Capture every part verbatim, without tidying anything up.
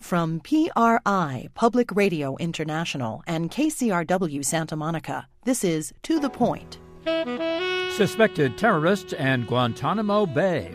From P R I, Public Radio International, and K C R W Santa Monica, this is To the Point. Suspected terrorists and Guantanamo Bay.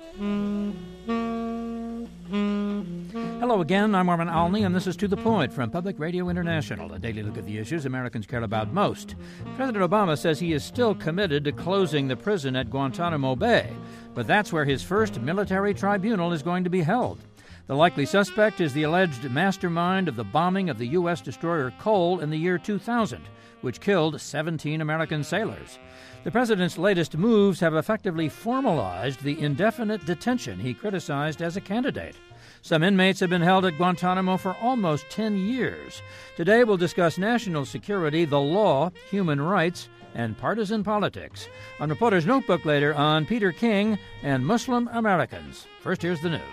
Hello again, I'm Marvin Alney, and this is To the Point from Public Radio International, a daily look at the issues Americans care about most. President Obama says he is still committed to closing the prison at Guantanamo Bay, but that's where his first military tribunal is going to be held. The likely suspect is the alleged mastermind of the bombing of the U S destroyer Cole in the year two thousand, which killed seventeen American sailors. The president's latest moves have effectively formalized the indefinite detention he criticized as a candidate. Some inmates have been held at Guantanamo for almost ten years. Today we'll discuss national security, the law, human rights, and partisan politics. On Reporter's Notebook later on Peter King and Muslim Americans. First, here's the news.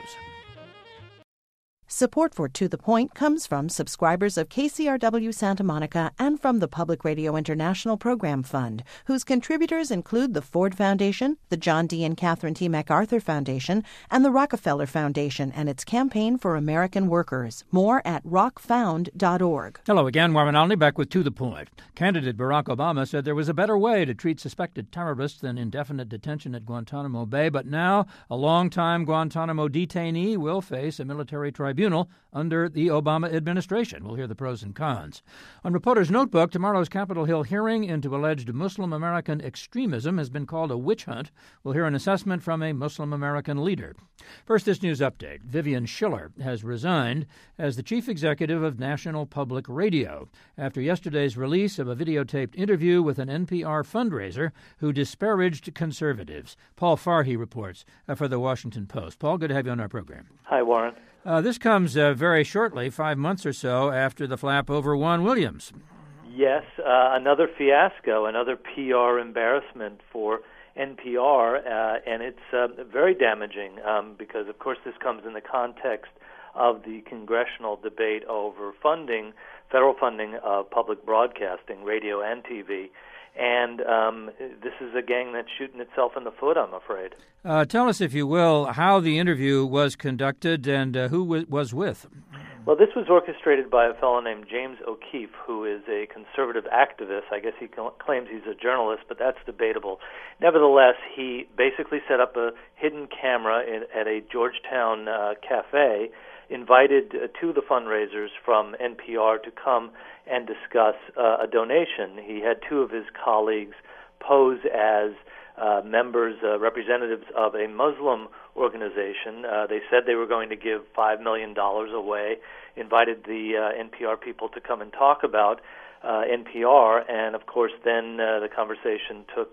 Support for To the Point comes from subscribers of K C R W Santa Monica and from the Public Radio International Program Fund, whose contributors include the Ford Foundation, the John D. and Catherine T. MacArthur Foundation, and the Rockefeller Foundation and its Campaign for American Workers. More at rock found dot org. Hello again, Marvin Alney, back with To the Point. Candidate Barack Obama said there was a better way to treat suspected terrorists than indefinite detention at Guantanamo Bay, but now a longtime Guantanamo detainee will face a military tribunal under the Obama administration. We'll hear the pros and cons. On Reporter's Notebook, tomorrow's Capitol Hill hearing into alleged Muslim American extremism has been called a witch hunt. We'll hear an assessment from a Muslim American leader. First, this news update. Vivian Schiller has resigned as the chief executive of National Public Radio after yesterday's release of a videotaped interview with an N P R fundraiser who disparaged conservatives. Paul Farhi reports uh, for The Washington Post. Paul, good to have you on our program. Hi, Warren. Uh, this comes uh, very shortly, five months or so, after the flap over Juan Williams. Yes, uh, another fiasco, another P R embarrassment for N P R, uh, and it's uh, very damaging um, because, of course, this comes in the context of the congressional debate over funding, federal funding of public broadcasting, radio and T V. And um, this is a gang that's shooting itself in the foot, I'm afraid. Uh, tell us, if you will, how the interview was conducted and uh, who w- was with. Well, this was orchestrated by a fellow named James O'Keefe, who is a conservative activist. I guess he cl- claims he's a journalist, but that's debatable. Nevertheless, he basically set up a hidden camera in, at a Georgetown uh, cafe, invited uh, two of the fundraisers from N P R to come and discuss uh, a donation. He had two of his colleagues pose as uh, members, uh, representatives of a Muslim organization. Uh, they said they were going to give five million dollars away, invited the uh, N P R people to come and talk about uh, N P R, and of course then uh, the conversation took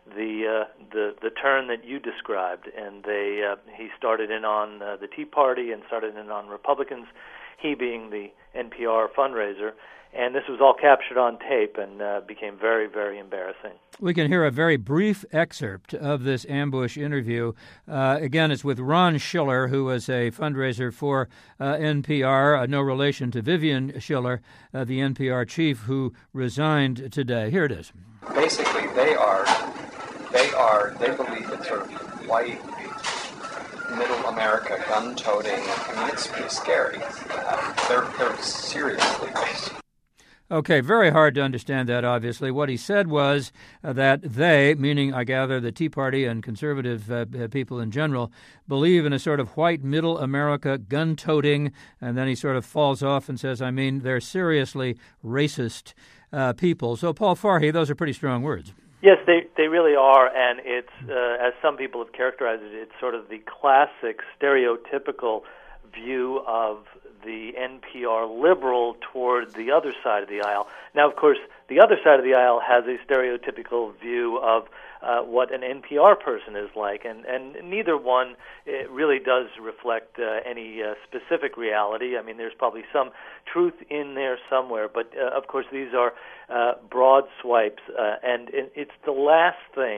the uh, the the turn that you described, and they uh, he started in on uh, the Tea Party and started in on Republicans, he being the N P R fundraiser, and this was all captured on tape and uh, became very, very embarrassing. We can hear a very brief excerpt of this ambush interview. Uh, again, it's with Ron Schiller, who was a fundraiser for uh, N P R, uh, no relation to Vivian Schiller, uh, the N P R chief who resigned today. Here it is. Basically, they are, they are, they believe that sort of white, middle America, gun-toting, I mean, it's pretty scary. Uh, they're, they're seriously based. Okay, very hard to understand that, obviously. What he said was uh, that they, meaning, I gather, the Tea Party and conservative uh, people in general, believe in a sort of white middle America gun-toting, and then he sort of falls off and says, I mean, they're seriously racist uh, people. So, Paul Farhi, those are pretty strong words. Yes, they they really are, and it's, uh, as some people have characterized it, it's sort of the classic, stereotypical view of the N P R liberal toward the other side of the aisle. Now, of course, the other side of the aisle has a stereotypical view of uh, what an N P R person is like, and, and neither one it really does reflect uh, any uh, specific reality. I mean, there's probably some truth in there somewhere, but uh, of course these are uh, broad swipes, uh, and it, it's the last thing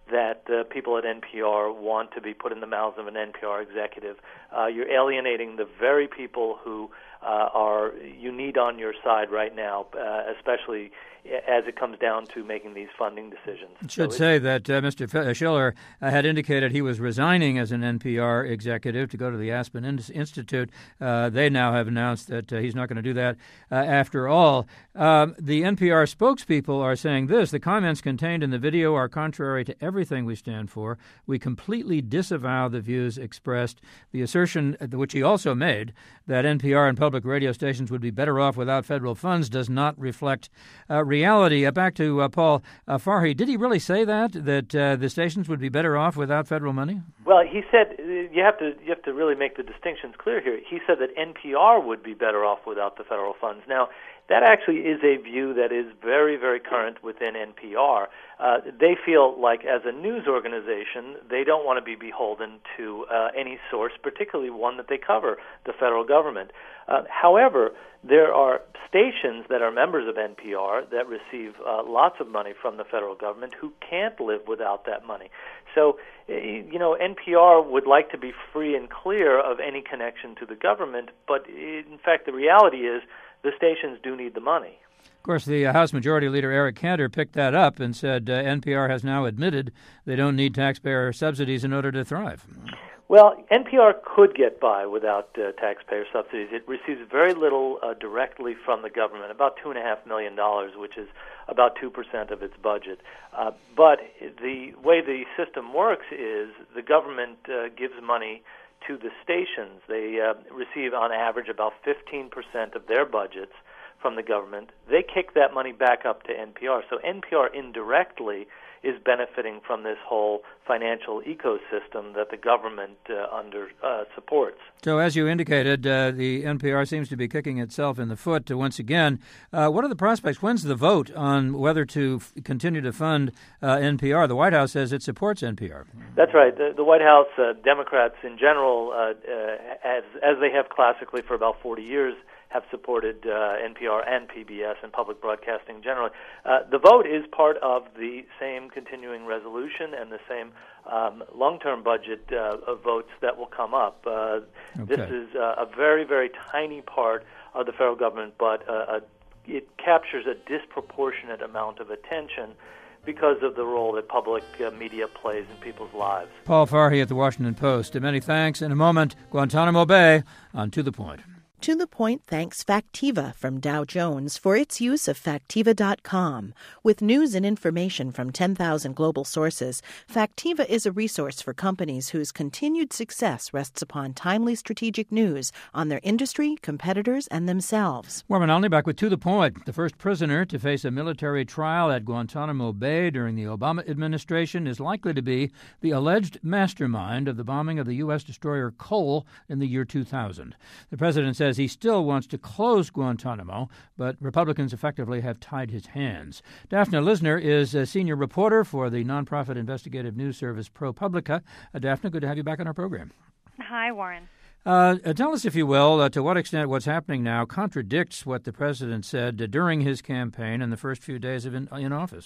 that uh, people at N P R want to be put in the mouths of an N P R executive. Uh, you're alienating the very people who uh, are you need on your side right now, uh, especially as it comes down to making these funding decisions. I should so say that uh, Mister F- Schiller uh, had indicated he was resigning as an N P R executive to go to the Aspen In- Institute. Uh, they now have announced that uh, he's not going to do that uh, after all. Um, the N P R spokespeople are saying this: the comments contained in the video are contrary to everything we stand for. We completely disavow the views expressed. The assertion, which he also made, that N P R and public radio stations would be better off without federal funds does not reflect uh, reality. Uh, back to uh, Paul uh, Farhi. Did he really say that, that uh, the stations would be better off without federal money? Well, he said you have to you have to really make the distinctions clear here. He said that N P R would be better off without the federal funds. Now, that actually is a view that is very, very current within N P R. Uh, they feel like, as a news organization, they don't want to be beholden to uh, any source, particularly one that they cover, the federal government. Uh, however, there are stations that are members of N P R that receive uh, lots of money from the federal government who can't live without that money. So, you know, N P R would like to be free and clear of any connection to the government, but in fact, the reality is the stations do need the money. Of course, the uh, House Majority Leader Eric Cantor picked that up and said uh, N P R has now admitted they don't need taxpayer subsidies in order to thrive. Well, N P R could get by without uh, taxpayer subsidies. It receives very little uh, directly from the government, about two point five million dollars, which is about two percent of its budget. Uh, but the way the system works is the government uh, gives money to the stations. They uh, receive, on average, about fifteen percent of their budgets from the government. They kick that money back up to N P R. So N P R indirectly is benefiting from this whole financial ecosystem that the government uh, under uh, supports. So, as you indicated, uh, the N P R seems to be kicking itself in the foot uh, once again. Uh, what are the prospects? When's the vote on whether to f- continue to fund uh, N P R? The White House says it supports N P R. That's right. The, the White House, uh, Democrats in general, uh, uh, as, as they have classically for about forty years, have supported uh, N P R and P B S and public broadcasting generally. Uh, the vote is part of the same continuing resolution and the same um, long-term budget uh, of votes that will come up. Uh, okay. This is uh, a very, very tiny part of the federal government, but uh, a, it captures a disproportionate amount of attention because of the role that public uh, media plays in people's lives. Paul Farhi at The Washington Post. Many thanks. In a moment, Guantanamo Bay on To The Point. To the Point thanks Factiva from Dow Jones for its use of Factiva dot com. With news and information from ten thousand global sources, Factiva is a resource for companies whose continued success rests upon timely strategic news on their industry, competitors, and themselves. Warren Alney back with To The Point. The first prisoner to face a military trial at Guantanamo Bay during the Obama administration is likely to be the alleged mastermind of the bombing of the U S destroyer Cole in the year two thousand. The president says he still wants to close Guantanamo, but Republicans effectively have tied his hands. Daphne Lisner is a senior reporter for the nonprofit investigative news service ProPublica. Uh, Daphne, good to have you back on our program. Hi, Warren. Uh, tell us, if you will, uh, to what extent what's happening now contradicts what the president said uh, during his campaign in the first few days of in, in office.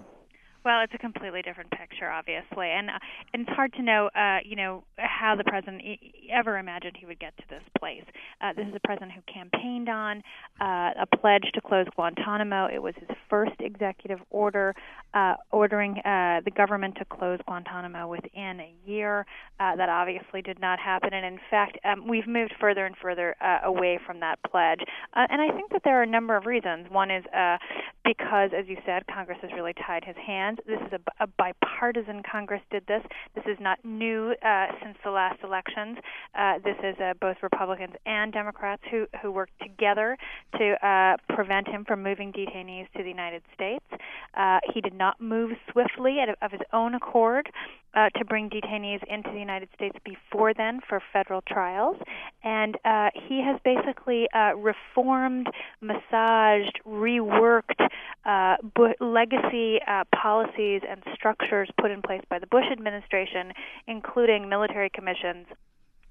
Well, it's a completely different picture, obviously, and, uh, and it's hard to know, uh, you know, how the president e- ever imagined he would get to this place. Uh, this is a president who campaigned on uh, a pledge to close Guantanamo. It was his first executive order uh, ordering uh, the government to close Guantanamo within a year. Uh, that obviously did not happen, and in fact, um, we've moved further and further uh, away from that pledge. Uh, and I think that there are a number of reasons. One is uh, because, as you said, Congress has really tied his hands. This is a, a bipartisan Congress did this. This is not new uh, since the last elections. Uh, this is uh, both Republicans and Democrats who, who worked together to uh, prevent him from moving detainees to the United States. Uh, he did not move swiftly at, of his own accord uh, to bring detainees into the United States before then for federal trials. And uh, he has basically uh, reformed, massaged, reworked uh, bu- legacy uh, policies and structures put in place by the Bush administration, including military commissions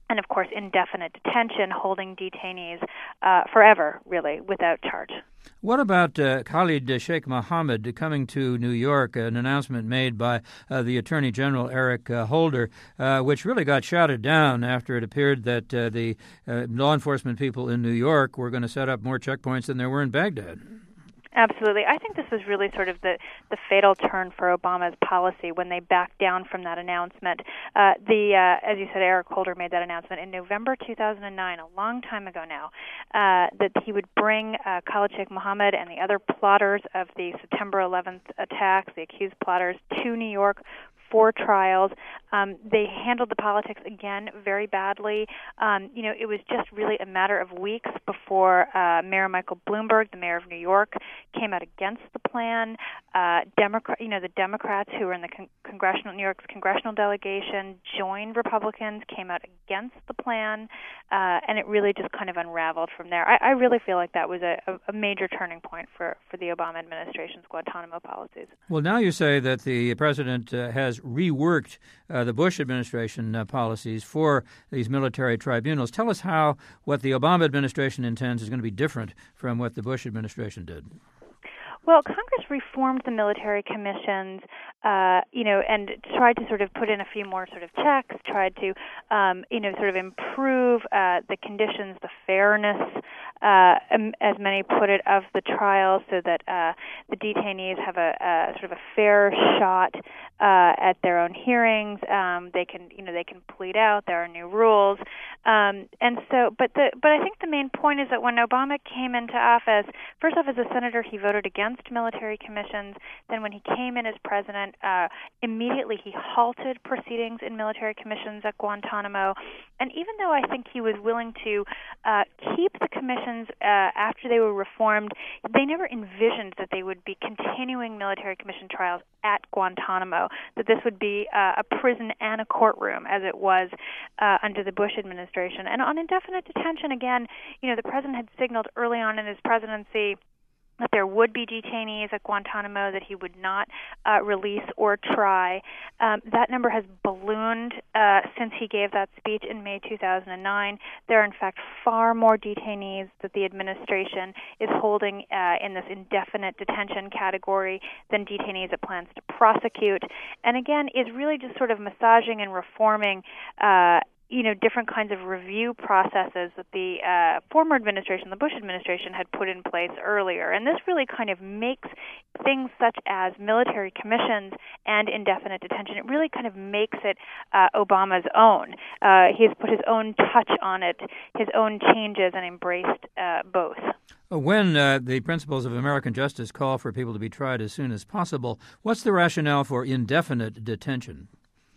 and, of course, indefinite detention, holding detainees uh, forever, really, without charge. What about uh, Khalid Sheikh Mohammed coming to New York, an announcement made by uh, the Attorney General Eric uh, Holder, uh, which really got shouted down after it appeared that uh, the uh, law enforcement people in New York were going to set up more checkpoints than there were in Baghdad? Absolutely. I think this was really sort of the, the fatal turn for Obama's policy when they backed down from that announcement. Uh, the uh, as you said, Eric Holder made that announcement in November two thousand nine, a long time ago now, uh, that he would bring uh, Khalid Sheikh Mohammed and the other plotters of the September eleventh attacks, the accused plotters, to New York for trials. Um, they handled the politics again very badly. Um, you know, it was just really a matter of weeks before uh, Mayor Michael Bloomberg, the mayor of New York, came out against the plan. Uh, Democrat, you know, the Democrats who were in the con- congressional New York's congressional delegation joined Republicans, came out against the plan, uh, and it really just kind of unraveled from there. I, I really feel like that was a, a major turning point for, for the Obama administration's Guantanamo policies. Well, now you say that the president uh, has reworked uh, the Bush administration uh, policies for these military tribunals. Tell us how what the Obama administration intends is going to be different from what the Bush administration did. Well, Congress reformed the military commissions, uh, you know, and tried to sort of put in a few more sort of checks, tried to, um, you know, sort of improve uh, the conditions, the fairness, uh, as many put it, of the trial, so that uh, the detainees have a, a sort of a fair shot uh, at their own hearings. Um, they can, you know, they can plead out. There are new rules, um, and so, but the, but I think the main point is that when Obama came into office, first off, as a senator, he voted against military commissions. Then when he came in as president, uh, immediately he halted proceedings in military commissions at Guantanamo. And even though I think he was willing to uh, keep the commissions uh, after they were reformed, they never envisioned that they would be continuing military commission trials at Guantanamo, that this would be uh, a prison and a courtroom as it was uh, under the Bush administration. And on indefinite detention, again, you know, the president had signaled early on in his presidency that there would be detainees at Guantanamo that he would not uh, release or try. Um, that number has ballooned uh, since he gave that speech in May two thousand nine. There are, in fact, far more detainees that the administration is holding uh, in this indefinite detention category than detainees it plans to prosecute. And again, is really just sort of massaging and reforming uh, you know, different kinds of review processes that the uh, former administration, the Bush administration, had put in place earlier. And this really kind of makes things such as military commissions and indefinite detention, it really kind of makes it uh, Obama's own. Uh, he's put his own touch on it, his own changes, and embraced uh, both. When uh, the principles of American justice call for people to be tried as soon as possible, what's the rationale for indefinite detention?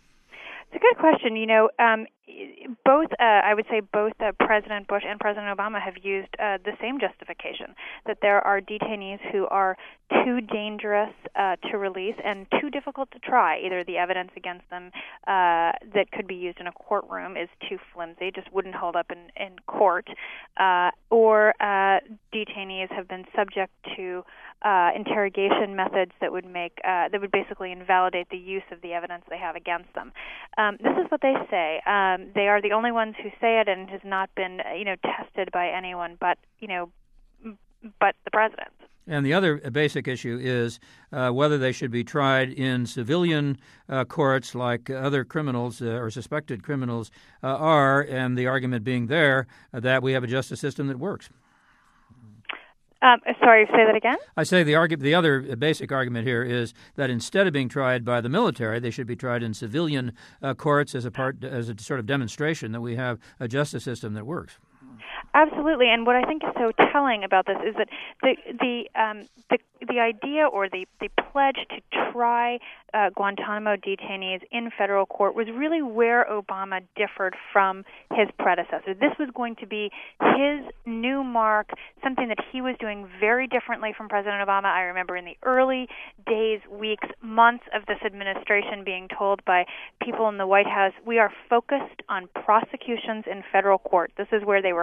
It's a good question. You know, um, both, uh, I would say both uh, President Bush and President Obama have used uh, the same justification, that there are detainees who are too dangerous uh, to release and too difficult to try. Either the evidence against them uh, that could be used in a courtroom is too flimsy, just wouldn't hold up in, in court, uh, or uh, detainees have been subject to uh, interrogation methods that would make uh, that would basically invalidate the use of the evidence they have against them. Um, this is what they say. Um, they are the only ones who say it, and it has not been, you know, tested by anyone but, you know, but the president. And the other basic issue is uh, whether they should be tried in civilian uh, courts like other criminals uh, or suspected criminals uh, are, and the argument being there uh, that we have a justice system that works. Um, sorry, say that again? I say the argu- the other basic argument here is that instead of being tried by the military, they should be tried in civilian uh, courts as a part, as a sort of demonstration that we have a justice system that works. Absolutely, and what I think is so telling about this is that the the um, the, the idea or the, the pledge to try uh, Guantanamo detainees in federal court was really where Obama differed from his predecessor. This was going to be his new mark, something that he was doing very differently from President Obama. I remember in the early days, weeks, months of this administration being told by people in the White House, we are focused on prosecutions in federal court. This is where they were headed.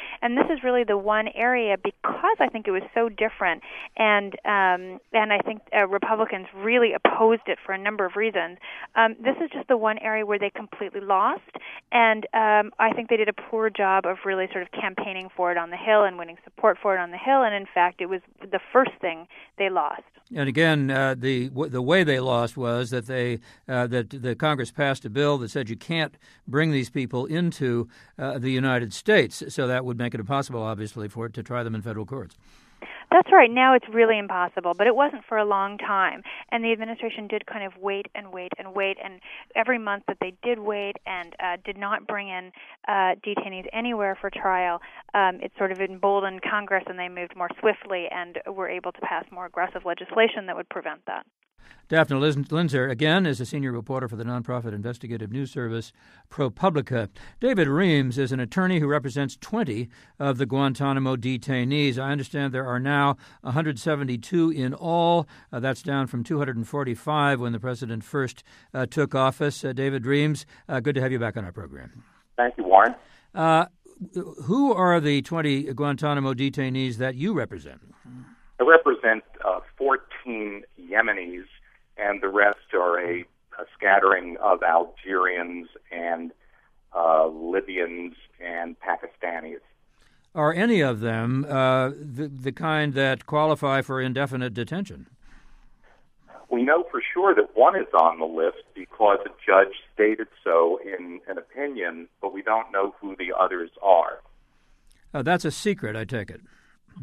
And this is really the one area, because I think it was so different, and um, and I think uh, Republicans really opposed it for a number of reasons. Um, this is just the one area where they completely lost, and um, I think they did a poor job of really sort of campaigning for it on the Hill and winning support for it on the Hill, and in fact, it was the first thing they lost. And again, uh, the the way they lost was that they uh, that the Congress passed a bill that said you can't bring these people into uh, the United States, so that would make it impossible, obviously, for it to try them in federal courts. That's right. Now it's really impossible, but it wasn't for a long time. And the administration did kind of wait and wait and wait. And every month that they did wait and uh, did not bring in uh, detainees anywhere for trial, um, it sort of emboldened Congress, and they moved more swiftly and were able to pass more aggressive legislation that would prevent that. Daphne Linzer, again, is a senior reporter for the nonprofit investigative news service ProPublica. David Reams is an attorney who represents twenty of the Guantanamo detainees. I understand there are now one hundred seventy-two in all. Uh, that's down from two hundred forty-five when the president first uh, took office. Uh, David Reams, uh, good to have you back on our program. Thank you, Warren. Uh, who are the twenty Guantanamo detainees that you represent? I represent uh, fourteen Yemenis, and the rest are a, a scattering of Algerians and uh, Libyans and Pakistanis. Are any of them uh, the, the kind that qualify for indefinite detention? We know for sure that one is on the list because a judge stated so in an opinion, but we don't know who the others are. Uh, that's a secret, I take it.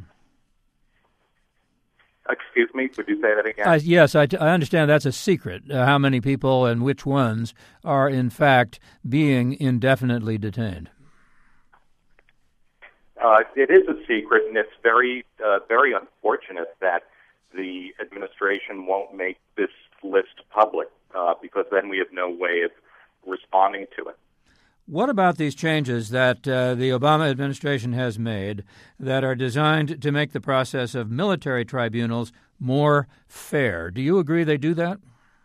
Excuse me, would you say that again? Uh, yes, I, I understand that's a secret, uh, how many people and which ones are, in fact, being indefinitely detained. Uh, it is a secret, and it's very, uh, very unfortunate that the administration won't make this list public, uh, because then we have no way of responding to it. What about these changes that uh, the Obama administration has made that are designed to make the process of military tribunals more fair? Do you agree they do that?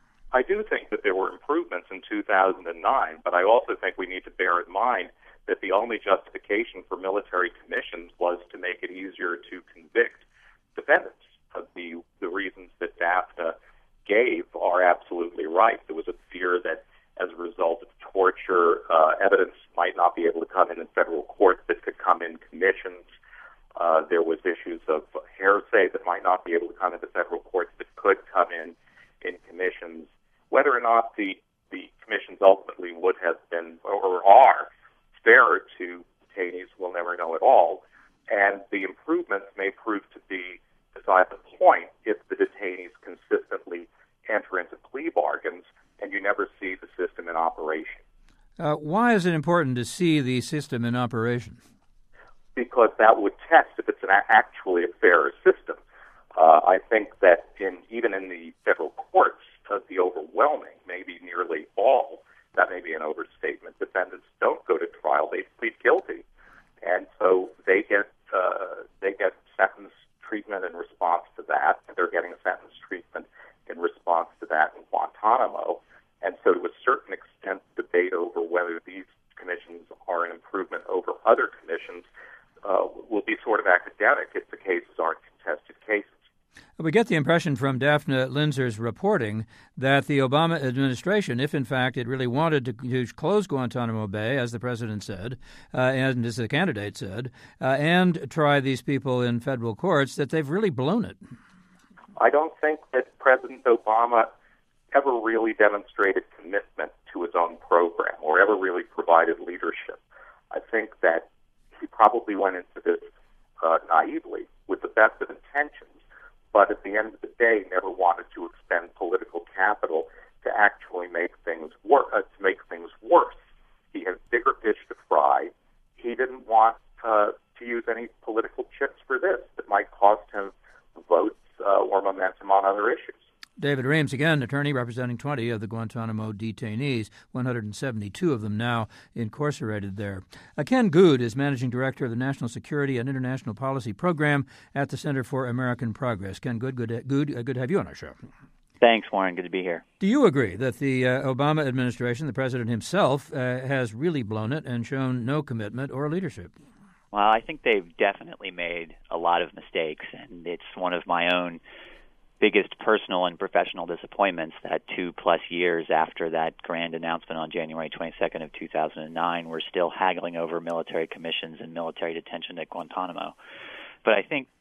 I do think that there were improvements in two thousand nine, but I also think we need to bear in mind that the only justification for military commissions was to make it easier to convict defendants. Uh, the, the reasons that Daphne gave are absolutely right. There was a fear that as a result of torture, uh, evidence might not be able to come in in federal court that could come in commissions. Uh, there was issues of hearsay that might not be able to come into federal courts that could come in in commissions. Whether or not the, the commissions ultimately would have been or are fair to detainees, we'll never know at all. And the improvements may prove to be beside the point if the detainees consistently enter into plea bargains and you never see the system in operation. Uh, why is it important to see the system in operation? Because that would test if it's an actually a fair system. Uh, I think that in even in the federal courts, uh, the overwhelming, maybe nearly all, that may be an overstatement, defendants don't go to trial, they plead guilty. And so they get uh, they get sentence treatment in response to that, and they're getting a sentence treatment in response to that in Guantanamo. And so to a certain extent, debate over whether these commissions are an improvement over other commissions uh, will be sort of academic if the cases aren't contested cases. We get the impression from Daphne Linzer's reporting that the Obama administration, if in fact it really wanted to, to close Guantanamo Bay, as the president said, uh, and as the candidate said, uh, and try these people in federal courts, that they've really blown it. I don't think that President Obama ever really demonstrated commitment to his own program or ever really provided leadership. I think that he probably went into this uh, naively with the best of intentions, but at the end of the day never wanted to expend political capital to actually make things work, uh, to make things worse. He had bigger fish to fry. He didn't want uh, to use any political chips for this that might cost him votes uh, or momentum on other issues. David Reams, again, attorney representing twenty of the Guantanamo detainees, one hundred seventy-two of them now incarcerated there. Uh, Ken Good is managing director of the National Security and International Policy Program at the Center for American Progress. Ken Good, good, good, uh, good to have you on our show. Thanks, Warren. Good to be here. Do you agree that the uh, Obama administration, the president himself, uh, has really blown it and shown no commitment or leadership? Well, I think they've definitely made a lot of mistakes, and it's one of my own biggest personal and professional disappointments that two plus years after that grand announcement on January twenty-second of two thousand nine, we're still haggling over military commissions and military detention at Guantanamo. But I think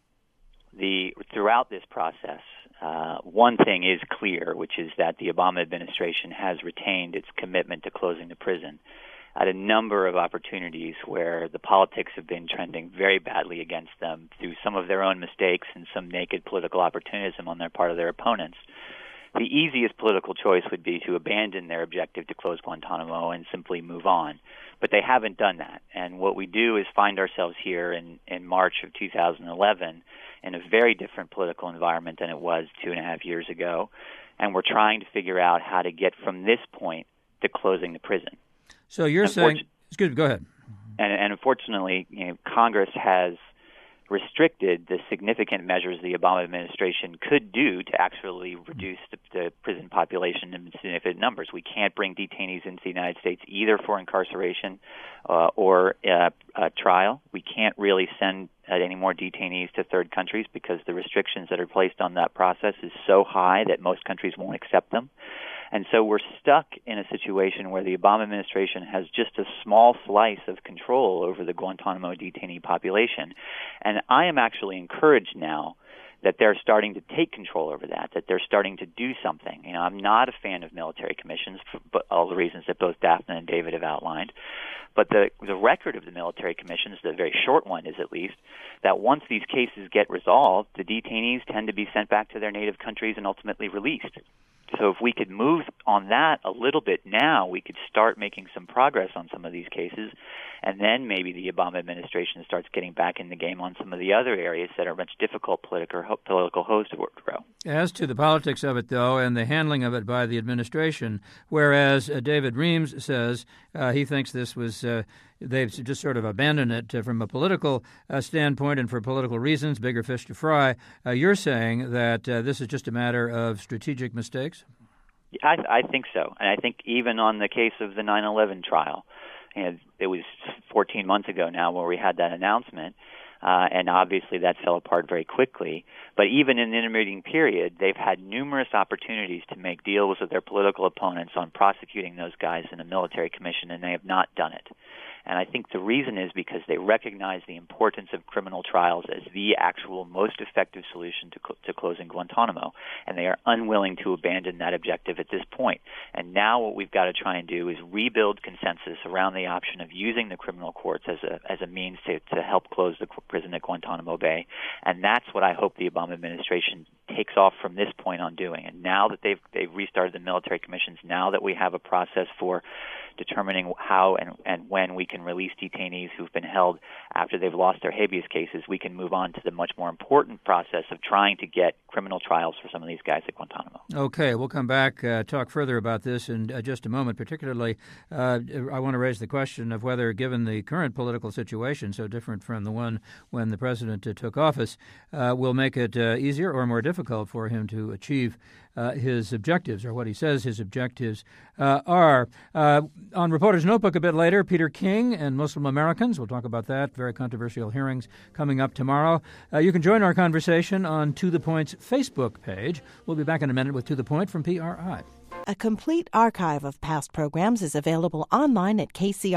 the throughout this process, uh, one thing is clear, which is that the Obama administration has retained its commitment to closing the prison at a number of opportunities where the politics have been trending very badly against them through some of their own mistakes and some naked political opportunism on their part of their opponents. The easiest political choice would be to abandon their objective to close Guantanamo and simply move on. But they haven't done that. And what we do is find ourselves here in, in March of two thousand eleven in a very different political environment than it was two and a half years ago. And we're trying to figure out how to get from this point to closing the prison. So you're saying, excuse me, go ahead. And, and unfortunately, you know, Congress has restricted the significant measures the Obama administration could do to actually reduce the, the prison population in significant numbers. We can't bring detainees into the United States either for incarceration uh, or uh, uh, trial. We can't really send uh, any more detainees to third countries because the restrictions that are placed on that process is so high that most countries won't accept them. And so we're stuck in a situation where the Obama administration has just a small slice of control over the Guantanamo detainee population. And I am actually encouraged now that they're starting to take control over that, that they're starting to do something. You know, I'm not a fan of military commissions for all the reasons that both Daphne and David have outlined. But the the record of the military commissions, the very short one is at least, that once these cases get resolved, the detainees tend to be sent back to their native countries and ultimately released. So if we could move on that a little bit now, we could start making some progress on some of these cases, and then maybe the Obama administration starts getting back in the game on some of the other areas that are much difficult political political hosts to work through. As to the politics of it, though, and the handling of it by the administration, whereas uh, David Reams says uh, he thinks this was uh, they've just sort of abandoned it uh, from a political uh, standpoint and for political reasons, bigger fish to fry. Uh, you're saying that uh, this is just a matter of strategic mistakes? I, I think so. And I think even on the case of the nine eleven trial, and it was fourteen months ago now where we had that announcement, uh, and obviously that fell apart very quickly. But even in the intermediate period, they've had numerous opportunities to make deals with their political opponents on prosecuting those guys in a military commission, and they have not done it. And I think the reason is because they recognize the importance of criminal trials as the actual most effective solution to, cl- to closing Guantanamo. And they are unwilling to abandon that objective at this point. And now what we've got to try and do is rebuild consensus around the option of using the criminal courts as a as a means to, to help close the prison at Guantanamo Bay. And that's what I hope the Obama administration takes off from this point on doing. And now that they've they've restarted the military commissions, now that we have a process for determining how and, and when we can release detainees who've been held after they've lost their habeas cases, we can move on to the much more important process of trying to get criminal trials for some of these guys at Guantanamo. Okay, we'll come back, uh, talk further about this in uh, just a moment. Particularly, uh, I want to raise the question of whether, given the current political situation, so different from the one when the president uh, took office, uh, will make it uh, easier or more difficult for him to achieve Uh, his objectives, or what he says his objectives uh, are. Uh, on Reporter's Notebook a bit later, Peter King and Muslim Americans. We'll talk about that. Very controversial hearings coming up tomorrow. Uh, you can join our conversation on To The Point's Facebook page. We'll be back in a minute with To The Point from P R I. A complete archive of past programs is available online at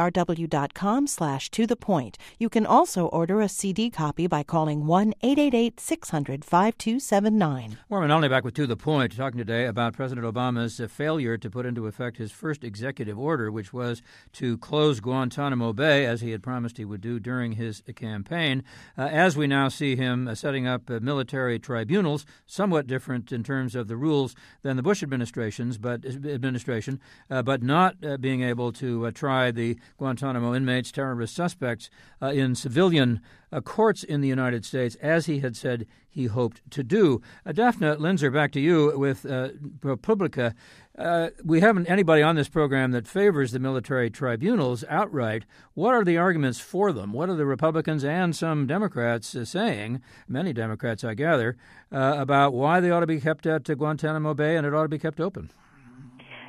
kcrw.com slash to the point. You can also order a C D copy by calling one eight eight eight, six hundred, five two seven nine. Warren Olney back with To The Point, talking today about President Obama's uh, failure to put into effect his first executive order, which was to close Guantanamo Bay, as he had promised he would do during his uh, campaign. Uh, as we now see him uh, setting up uh, military tribunals, somewhat different in terms of the rules than the Bush administration's, but administration, uh, but not uh, being able to uh, try the Guantanamo inmates, terrorist suspects, uh, in civilian uh, courts in the United States, as he had said he hoped to do. Uh, Daphne Linzer, back to you with uh, ProPublica. Uh, we haven't anybody on this program that favors the military tribunals outright. What are the arguments for them? What are the Republicans and some Democrats uh, saying, many Democrats I gather, uh, about why they ought to be kept at uh, Guantanamo Bay and it ought to be kept open?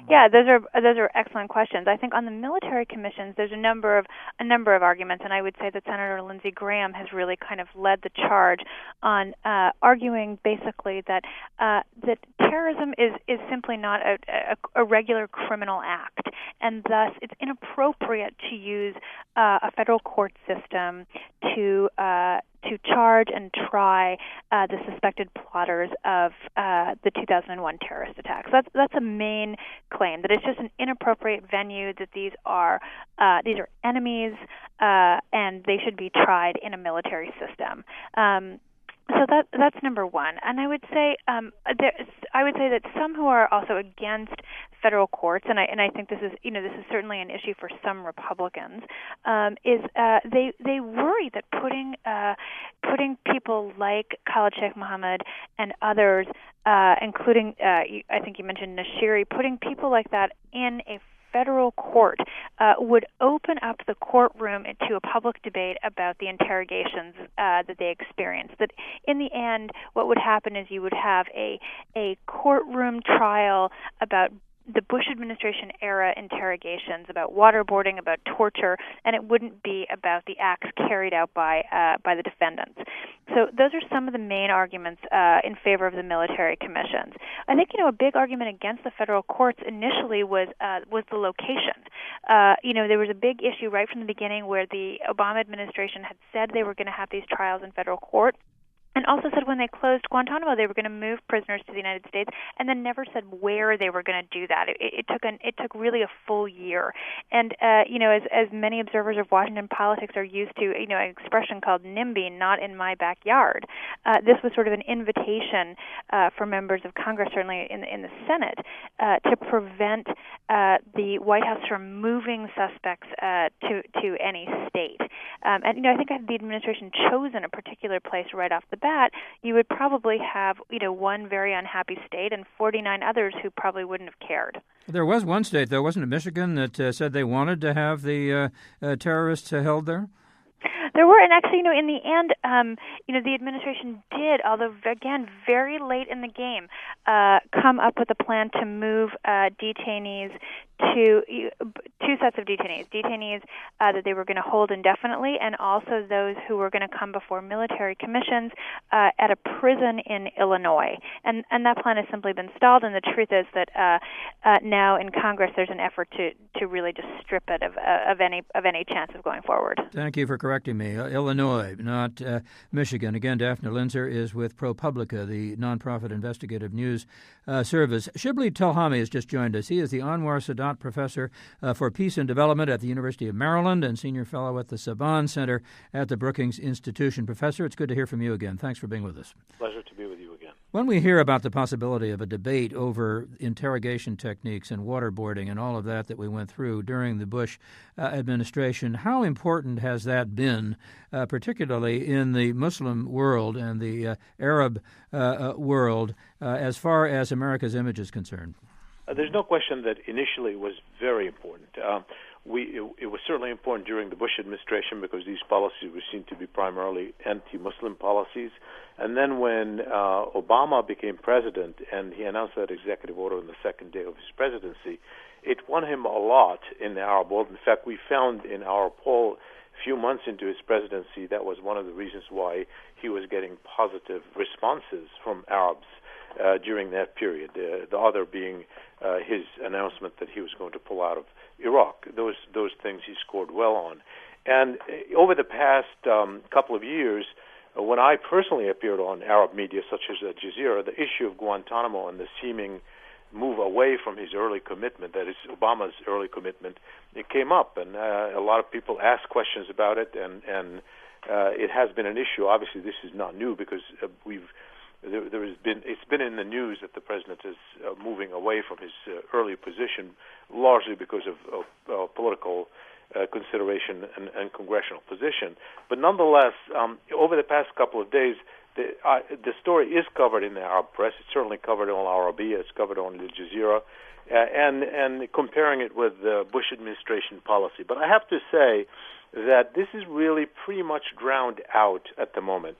Yeah, those are those are excellent questions. I think on the military commissions, there's a number of a number of arguments, and I would say that Senator Lindsey Graham has really kind of led the charge on uh, arguing basically that uh, that terrorism is, is simply not a, a, a regular criminal act, and thus it's inappropriate to use uh, a federal court system to uh, to charge and try uh, the suspected plotters of uh, the two thousand one terrorist attacks. That's that's a main claim, that it's just an inappropriate venue, that these are uh, these are enemies, uh, and they should be tried in a military system. Um, So that that's number one, and I would say um, there, I would say that some who are also against federal courts, and I and I think this is you know this is certainly an issue for some Republicans, um, is uh, they they worry that putting uh, putting people like Khalid Sheikh Mohammed and others, uh, including uh, I think you mentioned Nashiri, putting people like that in a federal court uh, would open up the courtroom to a public debate about the interrogations uh, that they experienced. That in the end, what would happen is you would have a a courtroom trial about the Bush administration era interrogations, about waterboarding, about torture, and it wouldn't be about the acts carried out by uh, by the defendants. So those are some of the main arguments uh, in favor of the military commissions. I think you know a big argument against the federal courts initially was uh, was the location. Uh, you know there was a big issue right from the beginning where the Obama administration had said they were going to have these trials in federal court, and also said when they closed Guantanamo they were going to move prisoners to the United States, and then never said where they were going to do that. It, it took an it took really a full year, and uh, you know as as many observers of Washington politics are used to, you know an expression called NIMBY, not in my backyard. Uh, this was sort of an invitation uh, for members of Congress, certainly in the, in the Senate, uh, to prevent uh, the White House from moving suspects uh, to to any state. Um, and you know I think had the administration chosen a particular place right off the bat, that, you would probably have, you know, one very unhappy state and forty-nine others who probably wouldn't have cared. There was one state, though, wasn't it Michigan, that uh, said they wanted to have the uh, uh, terrorists uh, held there? There were, and actually, you know, in the end, um, you know, the administration did, although, again, very late in the game, uh, come up with a plan to move uh, detainees to two sets of detainees, detainees uh, that they were going to hold indefinitely, and also those who were going to come before military commissions uh, at a prison in Illinois. And and that plan has simply been stalled, and the truth is that uh, uh, now in Congress there's an effort to, to really just strip it of, uh, of any of any chance of going forward. Thank you for correcting me. Uh, Illinois, not uh, Michigan. Again, Daphne Linzer is with ProPublica, the nonprofit investigative news uh, service. Shibli Telhami has just joined us. He is the Anwar Sadat Professor uh, for Peace and Development at the University of Maryland and Senior Fellow at the Saban Center at the Brookings Institution. Professor, it's good to hear from you again. Thanks for being with us. Pleasure to be with you again. When we hear about the possibility of a debate over interrogation techniques and waterboarding and all of that that we went through during the Bush uh, administration, how important has that been, uh, particularly in the Muslim world and the uh, Arab uh, uh, world, uh, as far as America's image is concerned? Uh, there's no question that initially it was very important. Uh, we it, it was certainly important during the Bush administration because these policies were seen to be primarily anti-Muslim policies. And then when uh, Obama became president and he announced that executive order on the second day of his presidency, it won him a lot in the Arab world. In fact, we found in our poll a few months into his presidency that was one of the reasons why he was getting positive responses from Arabs Uh, during that period, uh, the other being uh, his announcement that he was going to pull out of Iraq. Those those things he scored well on. And uh, over the past um, couple of years, uh, when I personally appeared on Arab media such as Al Jazeera, the issue of Guantanamo and the seeming move away from his early commitment, that is Obama's early commitment, it came up. And uh, a lot of people asked questions about it, and, and uh, it has been an issue. Obviously, this is not new because uh, we've There, there has been it's been in the news that the president is uh, moving away from his uh, early position, largely because of, of uh, political uh, consideration and, and congressional position. But nonetheless, um, over the past couple of days, the uh, the story is covered in the Arab press. It's certainly covered on Al Arabiya. It's covered on Al Jazeera, uh, and and comparing it with the Bush administration policy. But I have to say that this is really pretty much drowned out at the moment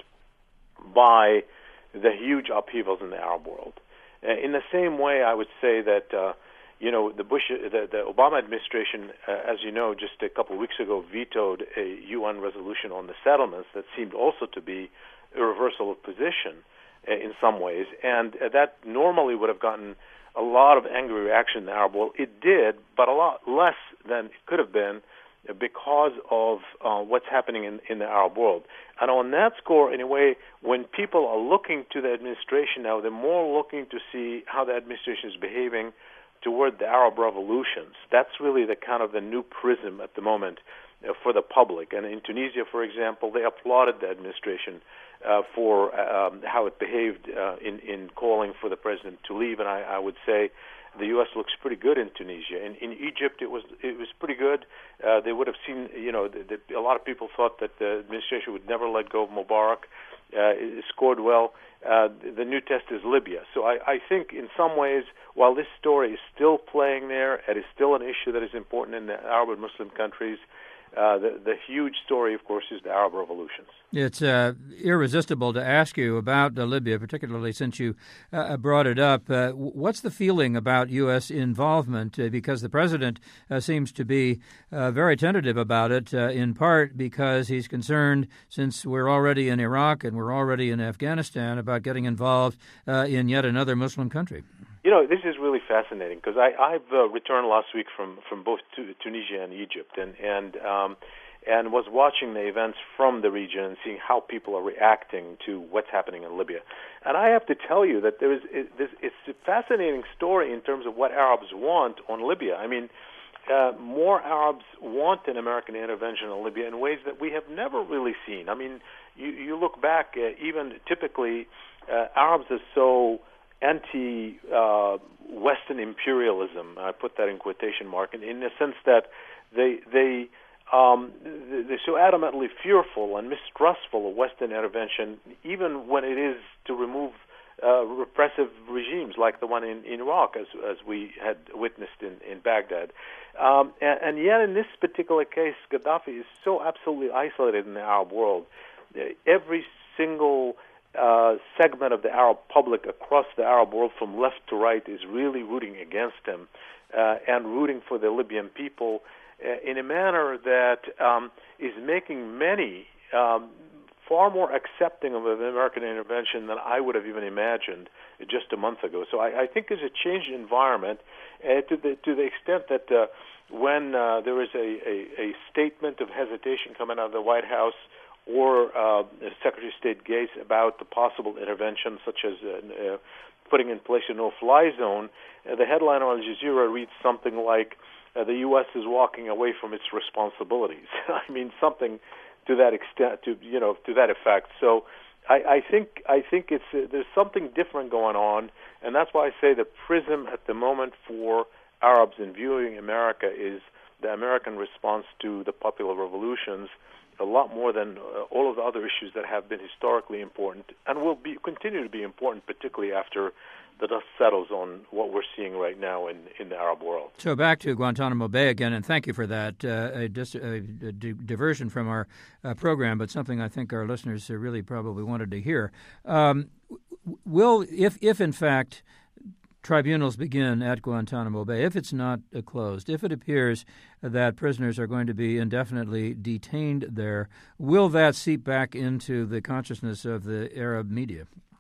by the huge upheavals in the Arab world. Uh, in the same way, I would say that, uh, you know, the Bush, the, the Obama administration, uh, as you know, just a couple of weeks ago vetoed a U N resolution on the settlements that seemed also to be a reversal of position uh, in some ways, and uh, that normally would have gotten a lot of angry reaction in the Arab world. It did, but a lot less than it could have been because of uh, what's happening in, in the Arab world. And on that score, in a way, when people are looking to the administration now, they're more looking to see how the administration is behaving toward the Arab revolutions. That's really the kind of the new prism at the moment uh, for the public. And in Tunisia, for example, they applauded the administration uh, for uh, um, how it behaved uh, in, in calling for the president to leave. And I, I would say the U S looks pretty good in Tunisia. In, in Egypt, it was it was pretty good. Uh, they would have seen, you know, the, the, a lot of people thought that the administration would never let go of Mubarak. Uh, it scored well. Uh, the new test is Libya. So I, I think in some ways, while this story is still playing there, it is still an issue that is important in the Arab and Muslim countries, uh, the, the huge story, of course, is the Arab revolutions. It's uh, irresistible to ask you about uh, Libya, particularly since you uh, brought it up. Uh, what's the feeling about U S involvement? Uh, because the president uh, seems to be uh, very tentative about it, uh, in part because he's concerned, since we're already in Iraq and we're already in Afghanistan, about getting involved uh, in yet another Muslim country. You know, this is really fascinating because I, I've uh, returned last week from, from both tu- Tunisia and Egypt, and and um, and was watching the events from the region and seeing how people are reacting to what's happening in Libya. And I have to tell you that there is it, this, it's a fascinating story in terms of what Arabs want on Libya. I mean, uh, more Arabs want an American intervention in Libya in ways that we have never really seen. I mean, you, you look back, uh, even typically, uh, Arabs are so anti-Western uh, imperialism. I put that in quotation mark, in, in the sense that they they um, they're so adamantly fearful and mistrustful of Western intervention, even when it is to remove uh, repressive regimes like the one in, in Iraq, as as we had witnessed in in Baghdad. Um, and, and yet, in this particular case, Gaddafi is so absolutely isolated in the Arab world. Uh, every single Uh, segment of the Arab public across the Arab world from left to right is really rooting against him uh, and rooting for the Libyan people uh, in a manner that um, is making many um, far more accepting of an American intervention than I would have even imagined just a month ago. So I, I think there's a changed environment uh, to the to the extent that uh, when uh, there is a, a, a statement of hesitation coming out of the White House or uh, Secretary of State Gates about the possible intervention, such as uh, uh, putting in place a no-fly zone, uh, the headline on Al Jazeera reads something like, uh, the U S is walking away from its responsibilities. I mean, something to that extent, to you know, to that effect. So I, I think I think it's uh, there's something different going on, and that's why I say the prism at the moment for Arabs in viewing America is the American response to the popular revolutions, a lot more than uh, all of the other issues that have been historically important and will be continue to be important, particularly after the dust settles on what we're seeing right now in, in the Arab world. So back to Guantanamo Bay again, and thank you for that. Uh, a, dis- a, a di- diversion from our uh, program, but something I think our listeners uh, really probably wanted to hear. Um, will, if, if in fact tribunals begin at Guantanamo Bay, if it's not uh, closed, if it appears that prisoners are going to be indefinitely detained there, will that seep back into the consciousness of the Arab media?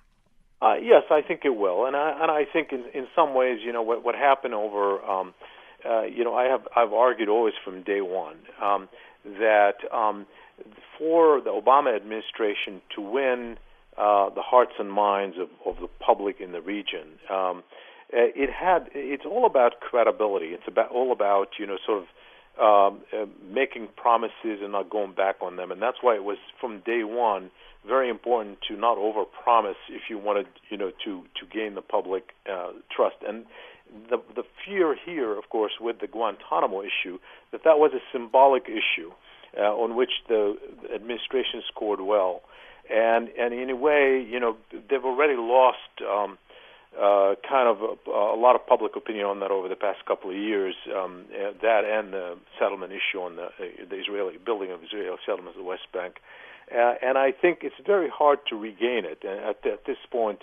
Uh, yes, I think it will, and I, and I think in, in some ways, you know, what, what happened over, um, uh, you know, I have I've argued always from day one um, that um, for the Obama administration to win uh, the hearts and minds of, of the public in the region, um, it had it's all about credibility. It's about all about you know sort of um, uh, making promises and not going back on them, and that's why it was from day one very important to not overpromise if you wanted you know to to gain the public uh, trust. And the the fear here, of course, with the Guantanamo issue, that that was a symbolic issue uh, on which the administration scored well, and and in a way, you know, they've already lost. Um, Uh, kind of a, a lot of public opinion on that over the past couple of years, um, that and the settlement issue on the, uh, the Israeli building of Israeli settlements in the West Bank. Uh, and I think it's very hard to regain it. And at, at this point,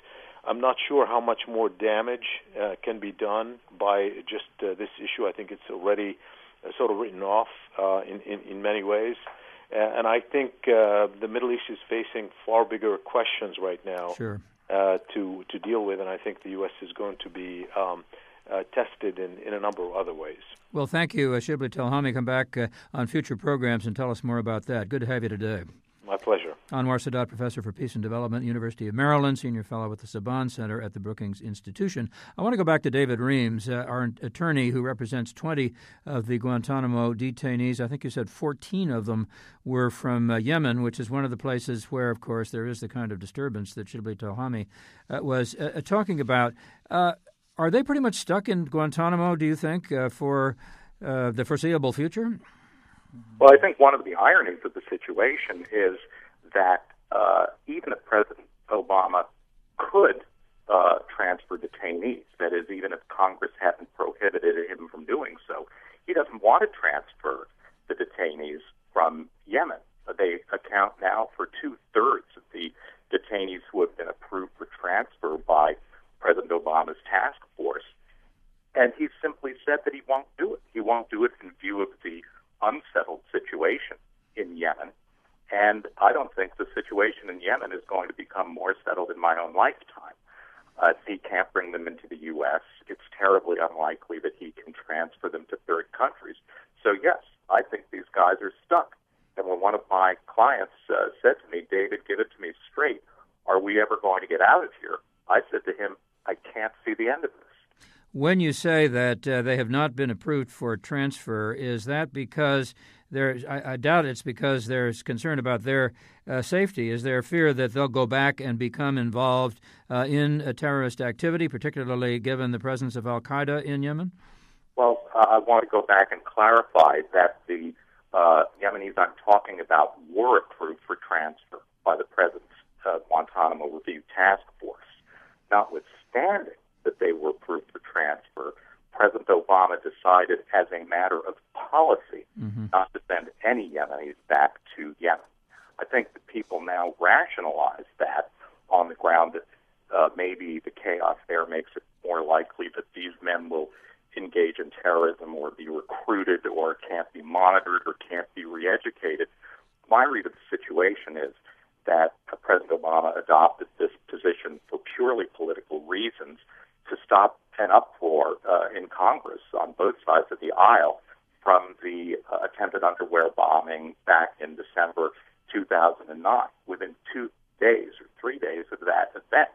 I'm not sure how much more damage uh, can be done by just uh, this issue. I think it's already uh, sort of written off uh, in, in, in many ways. Uh, and I think uh, the Middle East is facing far bigger questions right now sure. uh, to to deal with, and I think the U S is going to be um, uh, tested in, in a number of other ways. Well, thank you, uh, Shibli Telhami. Come back uh, on future programs and tell us more about that. Good to have you today. My pleasure. Anwar Sadat, Professor for Peace and Development, University of Maryland, Senior Fellow with the Saban Center at the Brookings Institution. I want to go back to David Reams, uh, our attorney who represents twenty of the Guantanamo detainees. I think you said fourteen of them were from uh, Yemen, which is one of the places where, of course, there is the kind of disturbance that Shibli Telhami uh, was uh, talking about. Uh, are they pretty much stuck in Guantanamo, do you think, uh, for uh, the foreseeable future? Well, I think one of the ironies of the situation is that uh, even if President Obama could uh, transfer detainees, that is, even if Congress hadn't prohibited him from doing so, he doesn't want to transfer the detainees from Yemen. They account now for two-thirds of the detainees who have been approved for transfer by President Obama's task force. And he simply said that he won't do it. He won't do it in view of the unsettled situation in Yemen. And I don't think the situation in Yemen is going to become more settled in my own lifetime. Uh, he can't bring them into the U S. It's terribly unlikely that he can transfer them to third countries. So, yes, I think these guys are stuck. And when one of my clients uh, said to me, David, give it to me straight, are we ever going to get out of here? I said to him, I can't see the end of this. When you say that uh, they have not been approved for transfer, is that because there's, I, I doubt it's because there's concern about their uh, safety? Is there fear that they'll go back and become involved uh, in a terrorist activity, particularly given the presence of al-Qaeda in Yemen? Well, uh, I want to go back and clarify that the uh, Yemenis I'm talking about were approved for transfer by the President's uh, Guantanamo Review Task Force. Notwithstanding that they were approved for transfer, President Obama decided as a matter of policy mm-hmm. not to send any Yemenis back to Yemen. I think that people now rationalize that on the ground that uh, maybe the chaos there makes it more likely that these men will engage in terrorism or be recruited or can't be monitored or can't be re-educated. My read of the situation is that uh, President Obama adopted this position for purely political reasons to stop an uproar uh, in Congress on both sides of the aisle from the uh, attempted underwear bombing back in December two thousand nine. Within two days or three days of that event,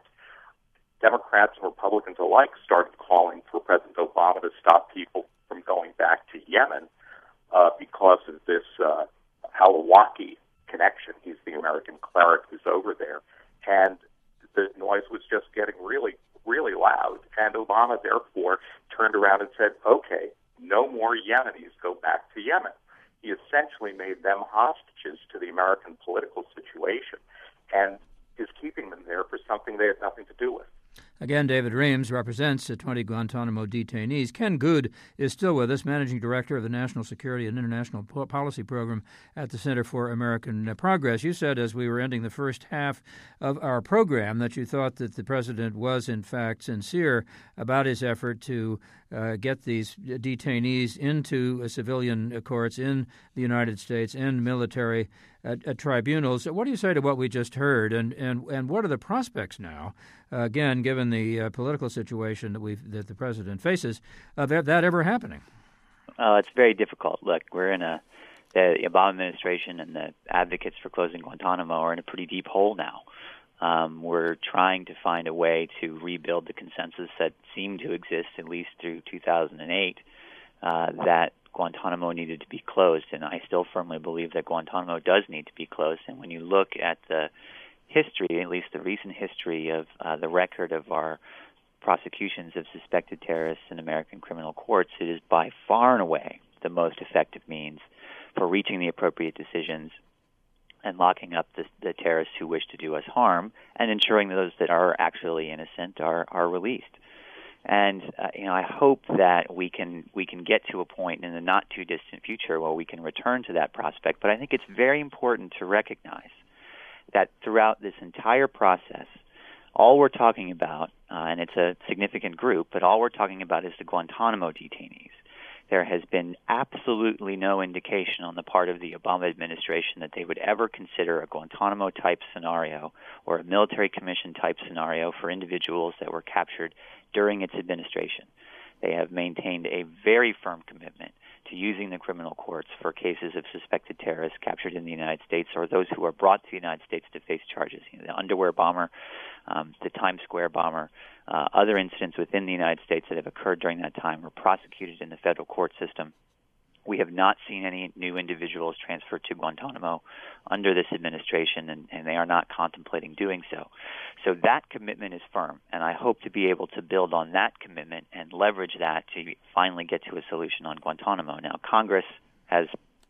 Democrats and Republicans alike started calling for President Obama to stop people from going back to Yemen uh, because of this uh, al-Awlaki connection. He's the American cleric who's over there. And the noise was just getting really, really loud. And Obama, therefore, turned around and said, okay, no more Yemenis go back to Yemen. He essentially made them hostages to the American political situation and is keeping them there for something they had nothing to do with. Again, David Reams represents the twenty Guantanamo detainees. Ken Good is still with us, Managing Director of the National Security and International Policy Program at the Center for American Progress. You said as we were ending the first half of our program that you thought that the president was, in fact, sincere about his effort to uh, get these detainees into uh, civilian courts in the United States and military uh, uh, tribunals. What do you say to what we just heard, and, and, and what are the prospects now, uh, again, given the uh, political situation that we that the president faces, of that, that ever happening? Uh, it's very difficult. Look, we're in a the Obama administration and the advocates for closing Guantanamo are in a pretty deep hole now. Um, we're trying to find a way to rebuild the consensus that seemed to exist at least through two thousand eight uh, that Guantanamo needed to be closed, and I still firmly believe that Guantanamo does need to be closed. And when you look at the history, at least the recent history of uh, the record of our prosecutions of suspected terrorists in American criminal courts, it is by far and away the most effective means for reaching the appropriate decisions and locking up the, the terrorists who wish to do us harm and ensuring those that are actually innocent are, are released. And uh, you know, I hope that we can we can get to a point in the not too distant future where we can return to that prospect. But I think it's very important to recognize that throughout this entire process, all we're talking about, uh, and it's a significant group, but all we're talking about is the Guantanamo detainees. There has been absolutely no indication on the part of the Obama administration that they would ever consider a Guantanamo-type scenario or a military commission-type scenario for individuals that were captured during its administration. They have maintained a very firm commitment to using the criminal courts for cases of suspected terrorists captured in the United States or those who are brought to the United States to face charges. You know, the underwear bomber, um, the Times Square bomber, uh, other incidents within the United States that have occurred during that time were prosecuted in the federal court system. We have not seen any new individuals transferred to Guantanamo under this administration, and, and they are not contemplating doing so. So that commitment is firm, and I hope to be able to build on that commitment and leverage that to finally get to a solution on Guantanamo. Now, Congress has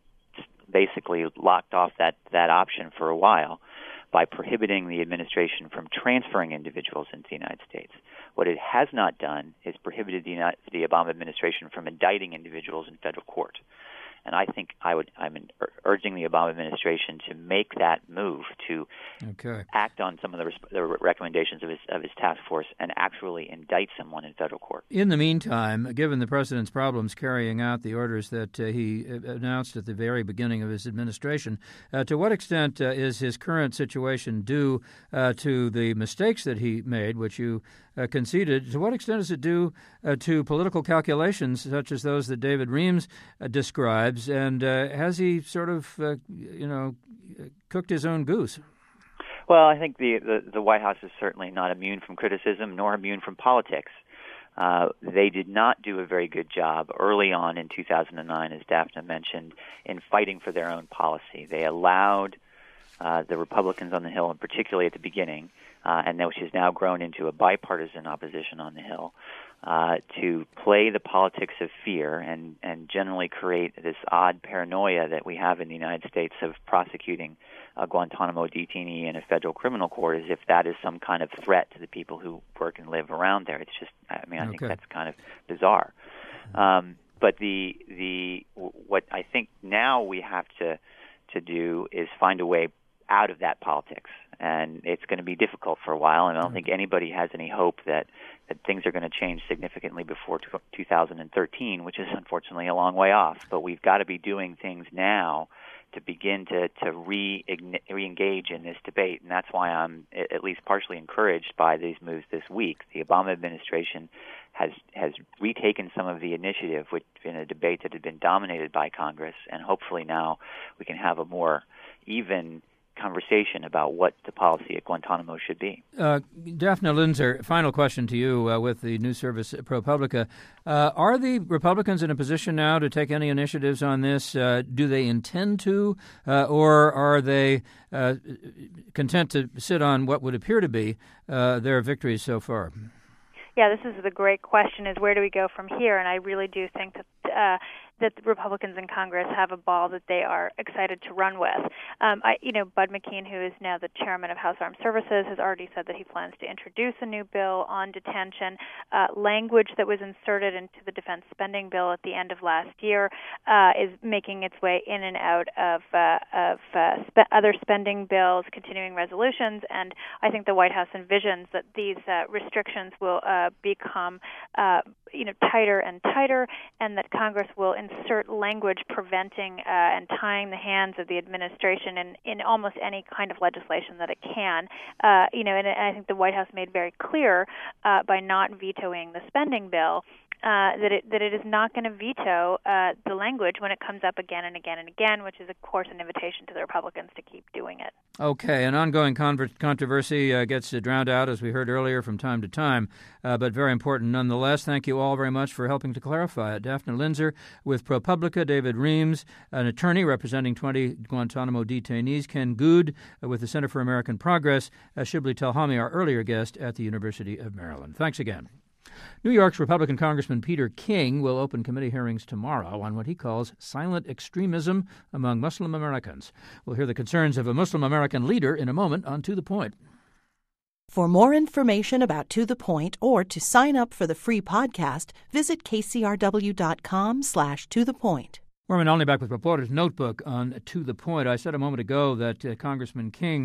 basically locked off that, that option for a while by prohibiting the administration from transferring individuals into the United States. What it has not done is prohibited the, United, the Obama administration from indicting individuals in federal court. And I think I would, I'm urging the Obama administration to make that move to okay. act on some of the, res- the recommendations of his, of his task force and actually indict someone in federal court. In the meantime, given the president's problems carrying out the orders that uh, he announced at the very beginning of his administration, uh, to what extent uh, is his current situation due uh, to the mistakes that he made, which you uh, conceded? To what extent is it due uh, to political calculations such as those that David Reams uh, described? And uh, has he sort of, uh, you know, cooked his own goose? Well, I think the, the, the White House is certainly not immune from criticism nor immune from politics. Uh, they did not do a very good job early on in two thousand nine, as Daphne mentioned, in fighting for their own policy. They allowed uh, the Republicans on the Hill, and particularly at the beginning, uh, and which has now grown into a bipartisan opposition on the Hill, Uh, to play the politics of fear and, and generally create this odd paranoia that we have in the United States of prosecuting a Guantanamo detainee in a federal criminal court as if that is some kind of threat to the people who work and live around there. It's just, I mean, I okay. think that's kind of bizarre. Um, but the the what I think now we have to to do is find a way out of that politics. And it's going to be difficult for a while, and I don't think anybody has any hope that, that things are going to change significantly before two thousand thirteen, which is unfortunately a long way off. But we've got to be doing things now to begin to, to re, re-engage in this debate, and that's why I'm at least partially encouraged by these moves this week. The Obama administration has has retaken some of the initiative which, in a debate that had been dominated by Congress, and hopefully now we can have a more even conversation about what the policy at Guantanamo should be. Uh, Daphne Linzer, final question to you uh, with the news service ProPublica. Uh, are the Republicans in a position now to take any initiatives on this? Uh, do they intend to, uh, or are they uh, content to sit on what would appear to be uh, their victories so far? Yeah, this is the great question, is where do we go from here? And I really do think that uh, that the Republicans in Congress have a ball that they are excited to run with. Um, I, you know, Bud McKean, who is now the chairman of House Armed Services, has already said that he plans to introduce a new bill on detention. Uh, language that was inserted into the defense spending bill at the end of last year uh, is making its way in and out of uh, of uh, spe- other spending bills, continuing resolutions, and I think the White House envisions that these uh, restrictions will uh, become, uh, you know, tighter and tighter, and that Congress will insert language preventing uh, and tying the hands of the administration in, in almost any kind of legislation that it can. Uh, you know, and I think the White House made very clear uh, by not vetoing the spending bill Uh, that it that it is not going to veto uh, the language when it comes up again and again and again, which is, of course, an invitation to the Republicans to keep doing it. Okay, an ongoing conver- controversy uh, gets uh, drowned out, as we heard earlier, from time to time, uh, but very important nonetheless. Thank you all very much for helping to clarify it. Daphne Linzer with ProPublica, David Reams, an attorney representing twenty Guantanamo detainees, Ken Good uh, with the Center for American Progress, uh, Shibli Telhami, our earlier guest at the University of Maryland. Thanks again. New York's Republican Congressman Peter King will open committee hearings tomorrow on what he calls silent extremism among Muslim Americans. We'll hear the concerns of a Muslim American leader in a moment on To the Point. For more information about To the Point or to sign up for the free podcast, visit kcrw.com slash to the point. Norman Olney back with Reporter's Notebook on To the Point. I said a moment ago that uh, Congressman King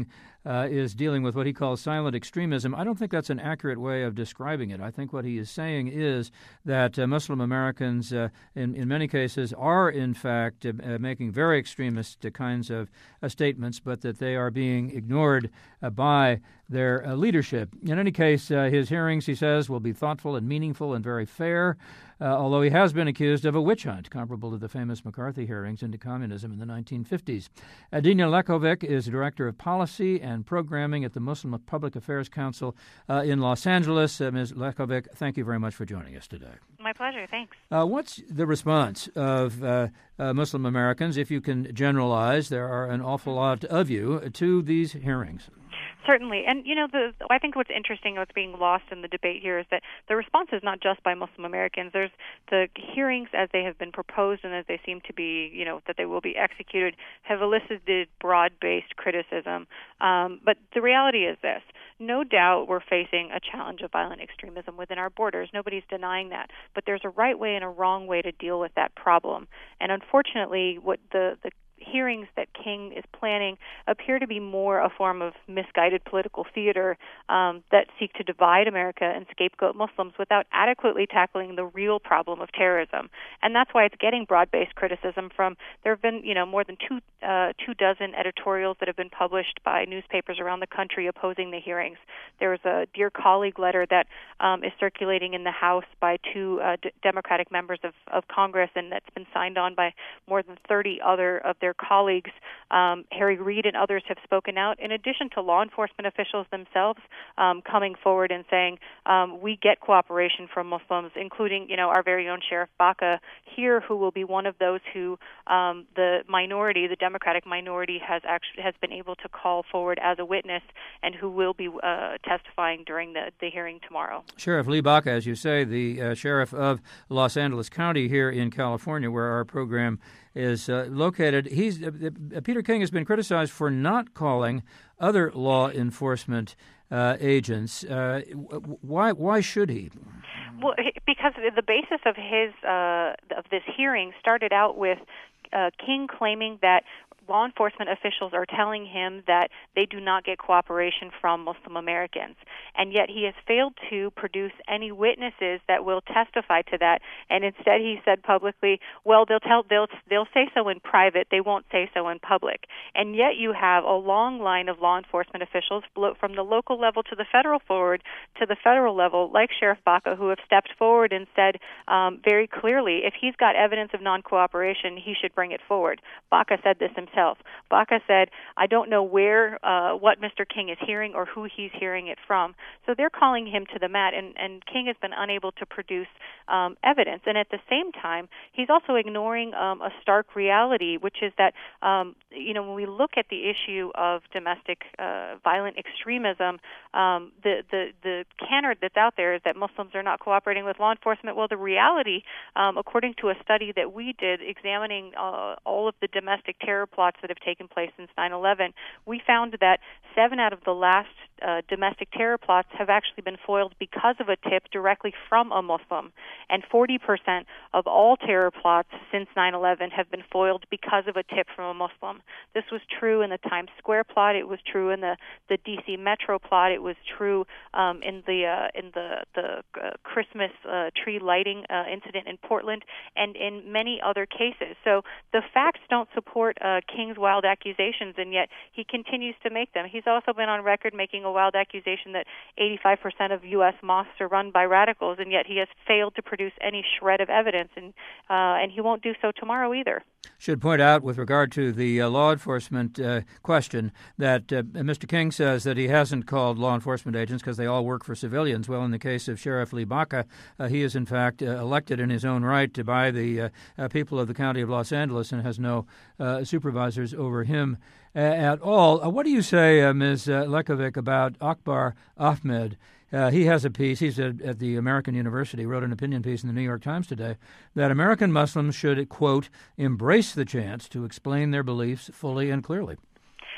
uh, is dealing with what he calls silent extremism. I don't think that's an accurate way of describing it. I think what he is saying is that uh, Muslim Americans, uh, in, in many cases, are in fact uh, uh, making very extremist uh, kinds of uh, statements, but that they are being ignored uh, by their uh, leadership. In any case, uh, his hearings, he says, will be thoughtful and meaningful and very fair, uh, although he has been accused of a witch hunt comparable to the famous McCarthy hearings into communism in the nineteen fifties. Adina Lekovic is Director of Policy and Programming at the Muslim Public Affairs Council uh, in Los Angeles. Uh, Miz Lekovic, thank you very much for joining us today. My pleasure. Thanks. Uh, what's the response of uh, uh, Muslim Americans, if you can generalize? There are an awful lot of you, uh, to these hearings. Certainly. And, you know, the, I think what's interesting, what's being lost in the debate here is that the response is not just by Muslim Americans. There's the hearings as they have been proposed and as they seem to be, you know, that they will be executed, have elicited broad-based criticism. Um, but the reality is this. No doubt we're facing a challenge of violent extremism within our borders. Nobody's denying that. But there's a right way and a wrong way to deal with that problem. And unfortunately, what the, the hearings that King is planning appear to be more a form of misguided political theater um, that seek to divide America and scapegoat Muslims without adequately tackling the real problem of terrorism. And that's why it's getting broad-based criticism from, there have been, you know, more than two, uh, two dozen editorials that have been published by newspapers around the country opposing the hearings. There's a Dear Colleague letter that um, is circulating in the House by two uh, d- Democratic members of, of Congress, and that's been signed on by more than thirty other of their colleagues. Um, Harry Reid and others have spoken out, in addition to law enforcement officials themselves um, coming forward and saying, um, we get cooperation from Muslims, including, you know, our very own Sheriff Baca here, who will be one of those who um, the minority, the Democratic minority, has actually has been able to call forward as a witness, and who will be uh, testifying during the, the hearing tomorrow. Sheriff Lee Baca, as you say, the uh, sheriff of Los Angeles County here in California, where our program is uh, located. He's uh, uh, Peter King has been criticized for not calling other law enforcement uh, agents. Uh, why? Why should he? Well, because the basis of his uh, of this hearing started out with uh, King claiming that law enforcement officials are telling him that they do not get cooperation from Muslim Americans. And yet he has failed to produce any witnesses that will testify to that. And instead he said publicly, well, they'll tell they'll they'll say so in private, they won't say so in public. And yet you have a long line of law enforcement officials from the local level to the federal forward to the federal level, like Sheriff Baca, who have stepped forward and said um, very clearly, if he's got evidence of non-cooperation, he should bring it forward. Baca said this himself. Baca said, I don't know where, uh, what Mister King is hearing or who he's hearing it from. So they're calling him to the mat, and, and King has been unable to produce um, evidence. And at the same time, he's also ignoring um, a stark reality, which is that, um, you know, when we look at the issue of domestic uh, violent extremism, um, the, the, the canard that's out there is that Muslims are not cooperating with law enforcement. Well, the reality, um, according to a study that we did examining uh, all of the domestic terror plots that have taken place since nine eleven, we found that seven out of the last uh, domestic terror plots have actually been foiled because of a tip directly from a Muslim. And forty percent of all terror plots since nine eleven have been foiled because of a tip from a Muslim. This was true in the Times Square plot. It was true in the, the D C Metro plot. It was true um, in the uh, in the the uh, Christmas uh, tree lighting uh, incident in Portland, and in many other cases. So the facts don't support uh, King's wild accusations, and yet he continues to make them. He's also been on record making a wild accusation that eighty-five percent of U S mosques are run by radicals, and yet he has failed to produce any shred of evidence, and uh, and he won't do so tomorrow either. Should point out, with regard to the uh, law enforcement uh, question, that uh, Mister King says that he hasn't called law enforcement agents because they all work for civilians. Well, in the case of Sheriff Lee Baca, uh, he is in fact uh, elected in his own right to by the uh, uh, people of the county of Los Angeles and has no uh, supervisors over him uh, at all. Uh, what do you say, uh, Miz Uh, Lekovic, about Akbar Ahmed? Uh, he has a piece, he's at, at the American University, wrote an opinion piece in the New York Times today, that American Muslims should, quote, embrace the chance to explain their beliefs fully and clearly.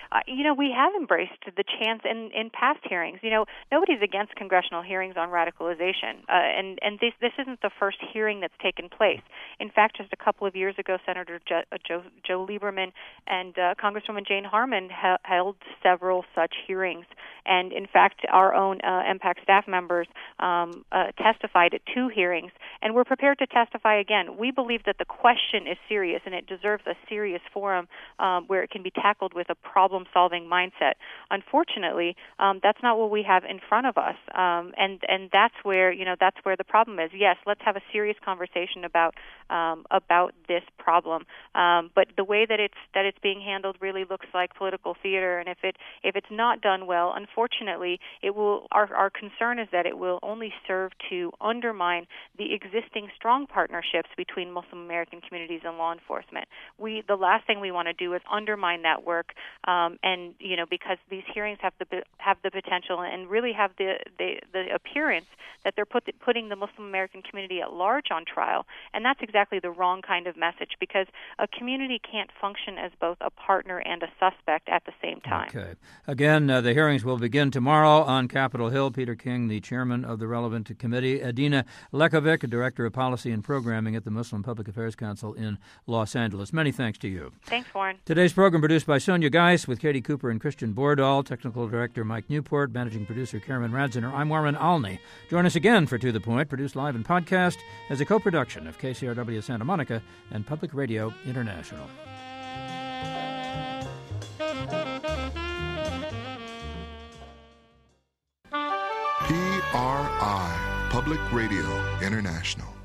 uh, you know, we have embraced the chance in, in past hearings. You know, nobody's against congressional hearings on radicalization, uh, and and this this isn't the first hearing that's taken place. In fact, just a couple of years ago, Senator Jo, uh, Joe, Joe Lieberman and uh, Congresswoman Jane Harman ha- held several such hearings, and in fact, our own uh, M PAC staff members um, uh, testified at two hearings, and we're prepared to testify again. We believe that the question is serious, and it deserves a serious forum um, where it can be tackled with a problem-solving mindset. Unfortunately, um, that's not what we have in front of us, um, and and that's where you know that's where the problem is. Yes, let's have a serious conversation about um, about this problem, um, but the way that it's that it's being handled really looks like political theater, and if it if it's not done well, unfortunately, it will. Our our concern is that it will only serve to undermine the existing strong partnerships between Muslim American communities and law enforcement. We the last thing we want to do is undermine that work, um, and you know because these hearings have the have the potential and really have the the, the appearance that they're put, putting the Muslim American community at large on trial, and that's exactly the wrong kind of message because a community can't function as both a partner and a suspect at the same time. Okay. Again, uh, the hearings will begin tomorrow on Capitol Hill. Peter King, the chairman of the relevant committee, Adina Lekovic, director of policy and programming at the Muslim Public Affairs Council in Los Angeles. Many thanks to you. Thanks, Warren. Today's program produced by Sonia Geis with Katie Cooper and Christian Bordahl, technical director Mike Newport, managing producer Karen Radziner. I'm Warren Alney. Join us again for To the Point, produced live and podcast as a co-production of K C R W Santa Monica and Public Radio International. P R I, Public Radio International.